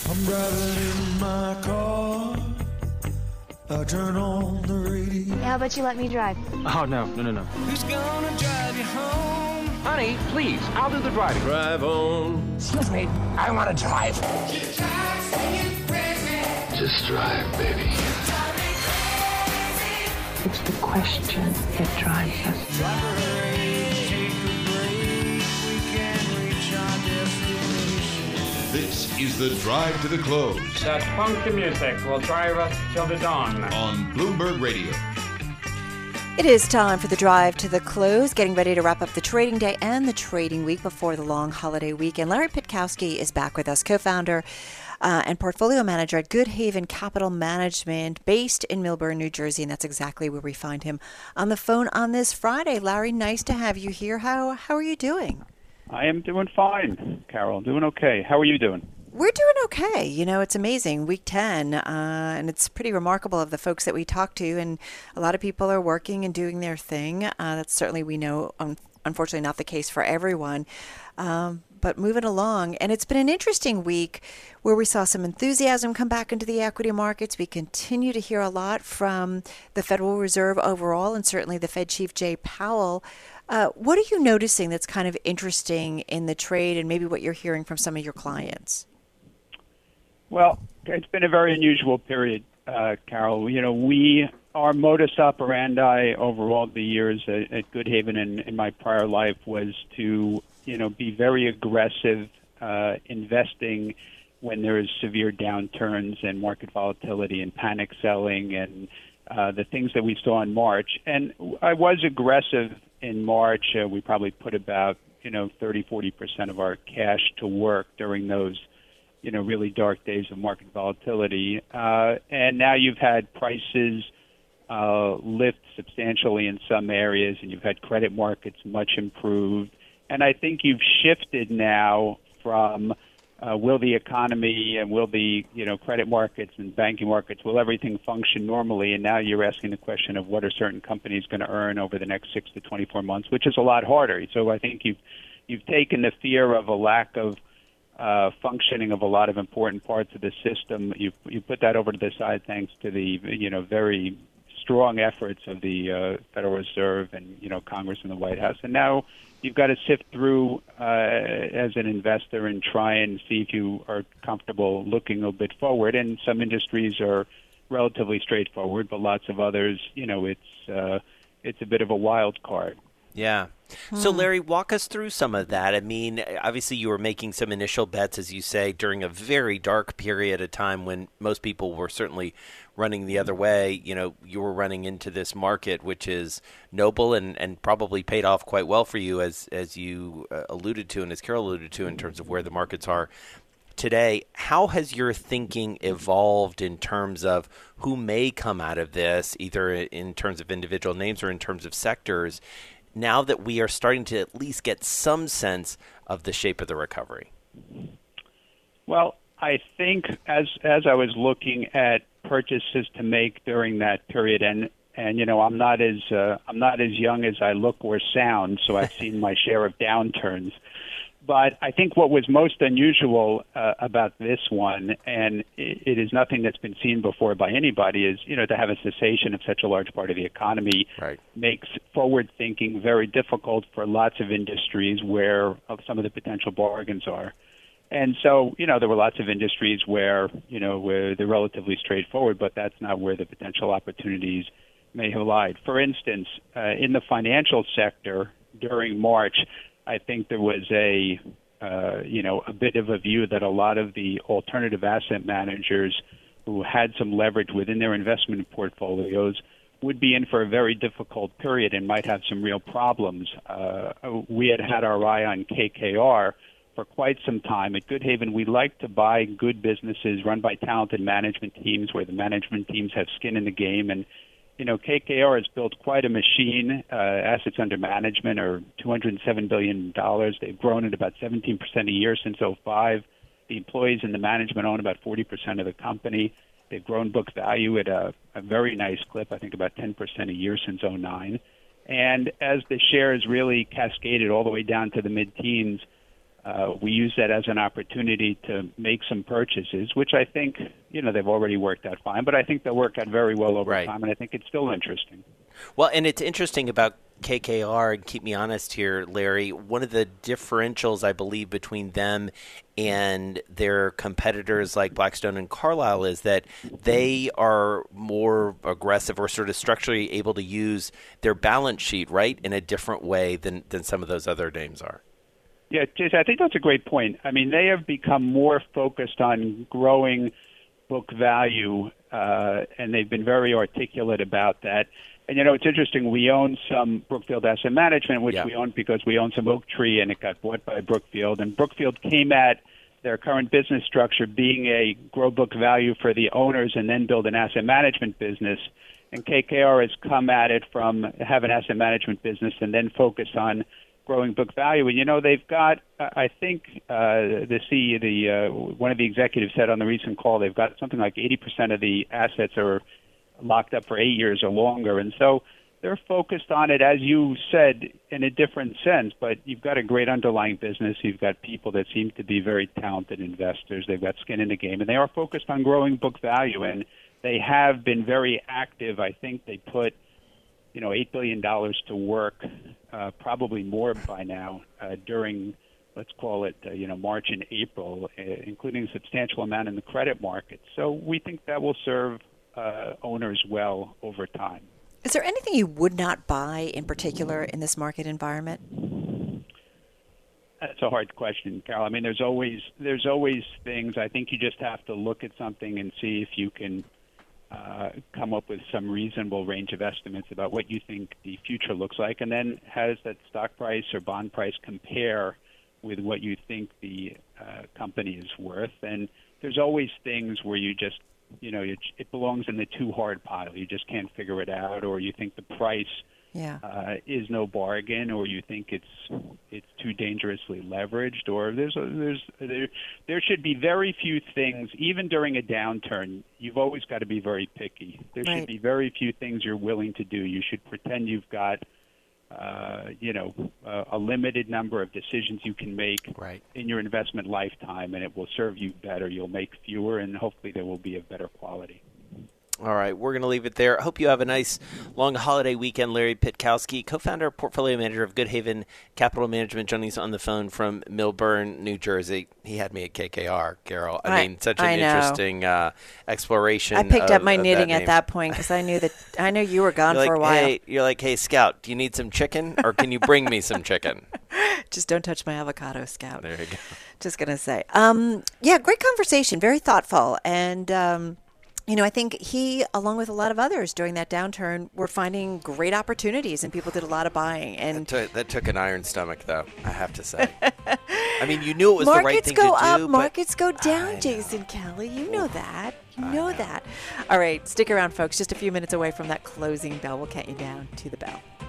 I'm driving in my car. I turn on the radio. How about you let me drive? Oh, no. Who's gonna drive you home? Honey, please, I'll do the driving. Drive on. Excuse me, I want to drive. Just drive, baby. It's the question that drives us. This is the Drive to the Close That funky music will drive us till the dawn. on Bloomberg Radio. It is time for the drive to the close, getting ready to wrap up the trading day and the trading week before the long holiday weekend. Larry Pitkowski is back with us, co-founder and portfolio manager at Good Haven Capital Management, based in Millburn, New Jersey, and that's exactly where we find him on the phone on this Friday. Larry, nice to have you here. How are you doing? I am doing fine, Carol. Doing okay. How are you doing? We're doing okay. You know, it's amazing. Week 10, and it's pretty remarkable of the folks that we talk to, and a lot of people are working and doing their thing. That's certainly, we know, unfortunately not the case for everyone, but moving along. And it's been an interesting week where we saw some enthusiasm come back into the equity markets. We continue to hear a lot from the Federal Reserve overall, and certainly the Fed Chief Jay Powell. What are you noticing that's kind of interesting in the trade, and maybe what you're hearing from some of your clients? Well, it's been a very unusual period, Carol. You know, our modus operandi over all the years at Good Haven and in my prior life was to, be very aggressive investing when there is severe downturns and market volatility and panic selling and the things that we saw in March. And I was aggressive in March. We probably put about, 30-40% of our cash to work during those really dark days of market volatility. And now you've had prices lift substantially in some areas, and you've had credit markets much improved. And I think you've shifted now from will the economy and will the credit markets and banking markets, will everything function normally? And now you're asking the question of what are certain companies going to earn over the next 6 to 24 months, which is a lot harder. So I think you've taken the fear of a lack of functioning of a lot of important parts of the system. You put that over to the side thanks to the very strong efforts of the Federal Reserve and Congress and the White House. And now you've got to sift through as an investor and try and see if you are comfortable looking a bit forward. And some industries are relatively straightforward, but lots of others, it's a bit of a wild card. Yeah. So, Larry, walk us through some of that. I mean, obviously you were making some initial bets, as you say, during a very dark period of time when most people were certainly running the other way. You were running into this market, which is noble and probably paid off quite well for you, as you alluded to and as Carol alluded to, in terms of where the markets are today. How has your thinking evolved in terms of who may come out of this, either in terms of individual names or in terms of sectors, now that we are starting to at least get some sense of the shape of the recovery? Well, I think as I was looking at purchases to make during that period, and I'm not as young as I look or sound, so I've seen my share of downturns. But I think what was most unusual about this one, and it is nothing that's been seen before by anybody, is to have a cessation of such a large part of the economy makes forward thinking very difficult for lots of industries where some of the potential bargains are. And so, there were lots of industries where they're relatively straightforward, but that's not where the potential opportunities may have lied. For instance, in the financial sector during March, I think there was a bit of a view that a lot of the alternative asset managers who had some leverage within their investment portfolios would be in for a very difficult period and might have some real problems. We had our eye on KKR for quite some time. At Good Haven, we like to buy good businesses run by talented management teams where the management teams have skin in the game. And KKR has built quite a machine. Assets under management are $207 billion. They've grown at about 17% a year since '05. The employees and the management own about 40% of the company. They've grown book value at a very nice clip, I think about 10% a year since '09. And as the shares really cascaded all the way down to the mid-teens, we use that as an opportunity to make some purchases, which I think, they've already worked out fine, but I think they'll work out very well over time, and I think it's still interesting. Well, and it's interesting about KKR, and keep me honest here, Larry, one of the differentials, I believe, between them and their competitors like Blackstone and Carlyle is that they are more aggressive or sort of structurally able to use their balance sheet, right, in a different way than some of those other names are. Yeah, Jason, I think that's a great point. I mean, they have become more focused on growing book value, and they've been very articulate about that. And, it's interesting. We own some Brookfield Asset Management, which we own because we own some Oaktree, and it got bought by Brookfield. And Brookfield came at their current business structure being a grow book value for the owners and then build an asset management business. And KKR has come at it from have an asset management business and then focus on growing book value. And, they've got, I think one of the executives said on the recent call, they've got something like 80% of the assets are locked up for 8 years or longer. And so they're focused on it, as you said, in a different sense. But you've got a great underlying business. You've got people that seem to be very talented investors. They've got skin in the game. And they are focused on growing book value. And they have been very active. I think they put, $8 billion to work, probably more by now, during, let's call it, March and April, including a substantial amount in the credit market. So we think that will serve owners well over time. Is there anything you would not buy in particular in this market environment? That's a hard question, Carol. I mean, there's always things. I think you just have to look at something and see if you can come up with some reasonable range of estimates about what you think the future looks like, and then how does that stock price or bond price compare with what you think the company is worth. And there's always things where you just it belongs in the too hard pile. You just can't figure it out, or you think the price is no bargain, or you think it's too dangerously leveraged, or there should be very few things. Even during a downturn, you've always got to be very picky. There should be very few things you're willing to do. You should pretend you've got a limited number of decisions you can make in your investment lifetime, and it will serve you better. You'll make fewer, and hopefully they will be of better quality. All right, we're going to leave it there. I hope you have a nice long holiday weekend. Larry Pitkowski, co-founder, portfolio manager of Good Haven Capital Management, joining us on the phone from Millburn, New Jersey. He had me at KKR, Carol. I mean, such an interesting exploration. I picked up my knitting at that point because I knew you were gone for a while. You're like, hey, Scout, do you need some chicken, or can you bring me some chicken? Just don't touch my avocado, Scout. There you go. Just going to say. Great conversation, very thoughtful, and I think he, along with a lot of others during that downturn, were finding great opportunities, and people did a lot of buying. And that took an iron stomach, though, I have to say. I mean, you knew it was the right thing to do. Markets go up, markets go down, Jason Kelly. You know that. You know that. All right, stick around, folks. Just a few minutes away from that closing bell. We'll count you down to the bell.